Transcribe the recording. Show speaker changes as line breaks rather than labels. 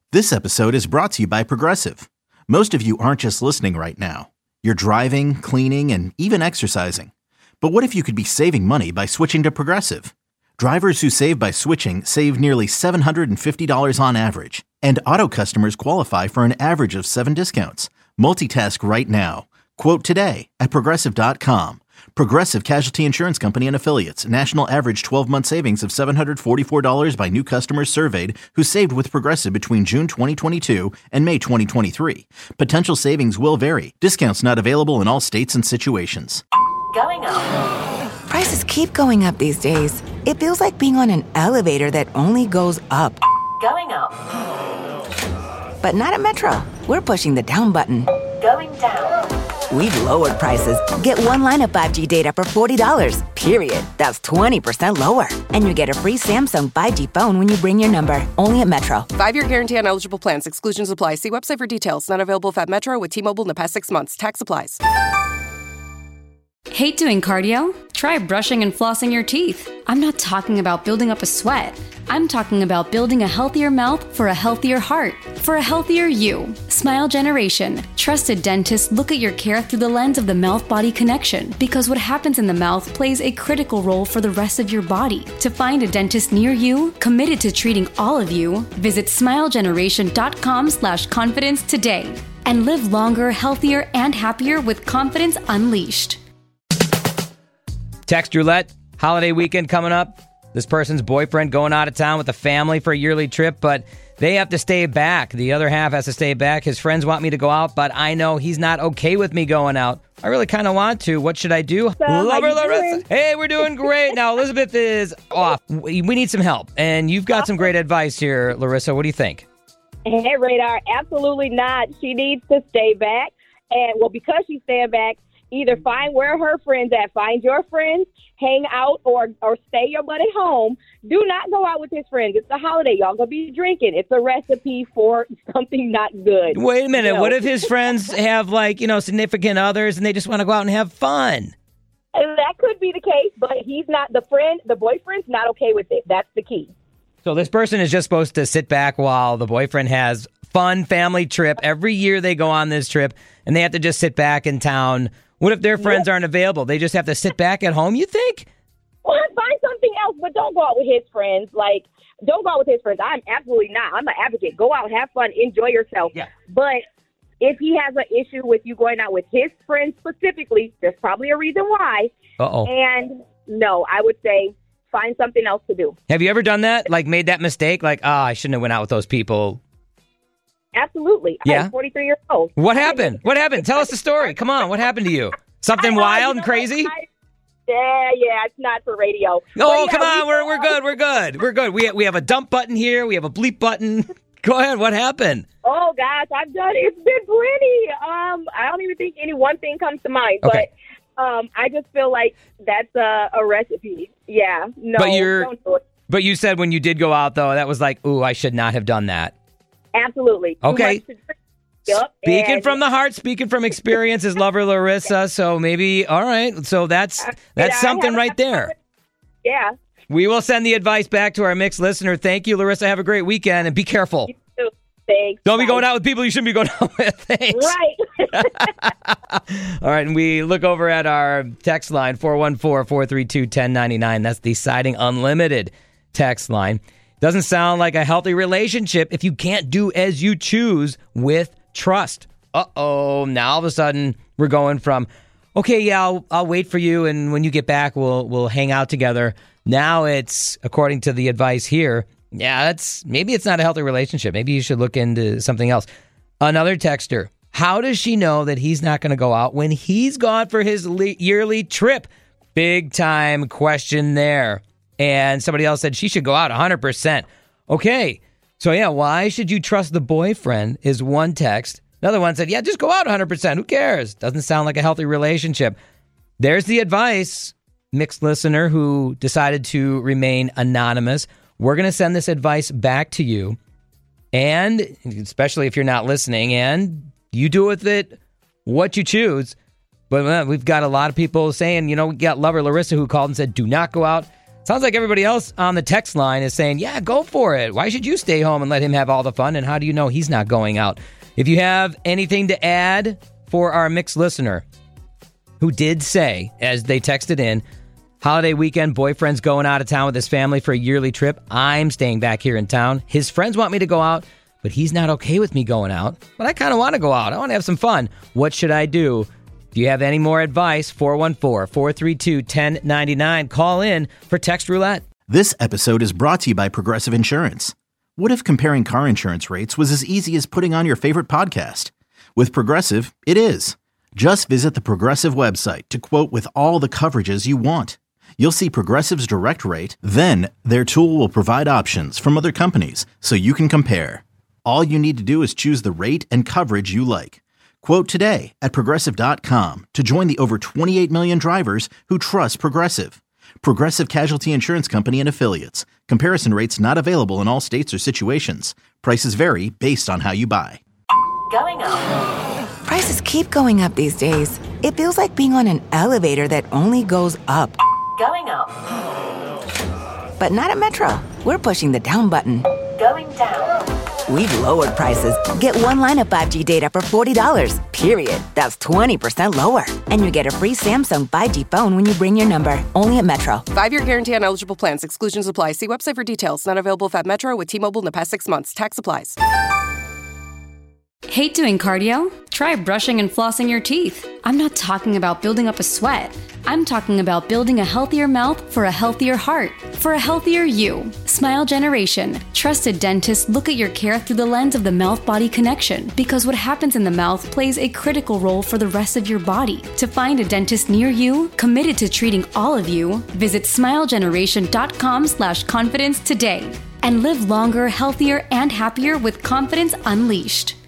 This episode is brought to you by Progressive. Most of you aren't just listening right now. You're driving, cleaning, and even exercising. But what if you could be saving money by switching to Progressive? Drivers who save by switching save nearly $750 on average. And auto customers qualify for an average of 7 discounts. Multitask right now. Quote today at Progressive.com. Progressive Casualty Insurance Company and Affiliates. National average 12-month savings of $744 by new customers surveyed who saved with Progressive between June 2022 and May 2023. Potential savings will vary. Discounts not available in all states and situations.
Going up.
Prices keep going up these days. It feels like being on an elevator that only goes up.
Going up.
But not at Metro. We're pushing the down button.
Going down.
We've lowered prices. Get one line of 5G data for $40, period. That's 20% lower. And you get a free Samsung 5G phone when you bring your number. Only at Metro.
5-year guarantee on eligible plans. Exclusions apply. See website for details. Not available at Metro with T-Mobile in the past 6 months. Tax applies.
Hate doing cardio? Try brushing and flossing your teeth. I'm not talking about building up a sweat. I'm talking about building a healthier mouth for a healthier heart, for a healthier you. Smile Generation. Trusted dentists look at your care through the lens of the mouth-body connection, because what happens in the mouth plays a critical role for the rest of your body. To find a dentist near you, committed to treating all of you, visit smilegeneration.com/confidence today. And live longer, healthier, and happier with confidence unleashed.
Text roulette, holiday weekend coming up. This person's boyfriend going out of town with the family for a yearly trip, but they have to stay back. The other half has to stay back. His friends want me to go out, but I know he's not okay with me going out. I really kind of want to. What should I do? Lover Larissa. Hey, we're doing great. Now, Elizabeth is off. We need some help, and you've got some great advice here, Larissa. What do you think?
Hey, Radar, absolutely not. She needs to stay back. And, well, because she's staying back, either find where her friends at, find your friends, hang out, or stay your butt at home. Do not go out with his friends. It's the holiday. Y'all gonna be drinking. It's a recipe for something not good.
Wait a minute. What if his friends have, significant others and they just want to go out and have fun?
And that could be the case, but he's not, the boyfriend's not okay with it. That's the key.
So this person is just supposed to sit back while the boyfriend has fun family trip. Every year they go on this trip, and they have to just sit back in town. What if their friends aren't available? They just have to sit back at home, you think?
Well, find something else, but don't go out with his friends. Don't go out with his friends. I'm absolutely not. I'm an advocate. Go out, have fun, enjoy yourself. Yeah. But if he has an issue with you going out with his friends specifically, there's probably a reason why. Uh-oh. And no, I would say find something else to do.
Have you ever done that? Made that mistake? I shouldn't have went out with those people.
Absolutely.
Yeah?
I'm 43 years old.
What happened? What happened? Tell us the story. Come on. What happened to you? Something wild and crazy?
Yeah, it's not for radio.
Oh, come on. We're good. We're good. We have a dump button here. We have a bleep button. Go ahead. What happened?
Oh, gosh. I've done it. It's been plenty. I don't even think any one thing comes to mind.
Okay.
But I just feel like that's a recipe. Yeah. No, don't do it.
But you said when you did go out, though, that was ooh, I should not have done that.
Absolutely.
Okay. Speaking from the heart, speaking from experience is Lover Larissa. So maybe, all right. So that's something right there.
Yeah.
We will send the advice back to our mixed listener. Thank you, Larissa. Have a great weekend and be careful.
You too. Thanks.
Don't be going out with people you shouldn't be going out with. Thanks.
Right.
All right. And we look over at our text line, 414-432-1099. That's the Siding Unlimited text line. Doesn't sound like a healthy relationship if you can't do as you choose with trust. Uh-oh. Now all of a sudden we're going from, okay, yeah, I'll wait for you, and when you get back, we'll hang out together. Now it's, according to the advice here, maybe it's not a healthy relationship. Maybe you should look into something else. Another texter. How does she know that he's not going to go out when he's gone for his yearly trip? Big time question there. And somebody else said she should go out 100%. Okay. So, why should you trust the boyfriend is one text. Another one said, just go out 100%. Who cares? Doesn't sound like a healthy relationship. There's the advice, mixed listener who decided to remain anonymous. We're going to send this advice back to you. And especially if you're not listening, and you do with it what you choose. But we've got a lot of people saying, we got Lover Larissa who called and said, do not go out. Sounds like everybody else on the text line is saying, yeah, go for it. Why should you stay home and let him have all the fun? And how do you know he's not going out? If you have anything to add for our mixed listener who did say, as they texted in, holiday weekend, boyfriend's going out of town with his family for a yearly trip. I'm staying back here in town. His friends want me to go out, but he's not okay with me going out. But I kind of want to go out. I want to have some fun. What should I do? If you have any more advice, 414-432-1099. Call in for Text Roulette.
This episode is brought to you by Progressive Insurance. What if comparing car insurance rates was as easy as putting on your favorite podcast? With Progressive, it is. Just visit the Progressive website to quote with all the coverages you want. You'll see Progressive's direct rate, then their tool will provide options from other companies so you can compare. All you need to do is choose the rate and coverage you like. Quote today at Progressive.com to join the over 28 million drivers who trust Progressive. Progressive Casualty Insurance Company and Affiliates. Comparison rates not available in all states or situations. Prices vary based on how you buy.
Going up.
Prices keep going up these days. It feels like being on an elevator that only goes up.
Going up.
But not at Metro. We're pushing the down button.
Going down.
We've lowered prices. Get one line of 5G data for $40, period. That's 20% lower. And you get a free Samsung 5G phone when you bring your number. Only at Metro.
5-year guarantee on eligible plans. Exclusions apply. See website for details. Not available if at Metro with T-Mobile in the past 6 months. Tax applies.
Hate doing cardio? Try brushing and flossing your teeth. I'm not talking about building up a sweat. I'm talking about building a healthier mouth for a healthier heart, for a healthier you. Smile Generation. Trusted dentists look at your care through the lens of the mouth-body connection because what happens in the mouth plays a critical role for the rest of your body. To find a dentist near you, committed to treating all of you, visit smilegeneration.com/confidence today and live longer, healthier, and happier with confidence unleashed.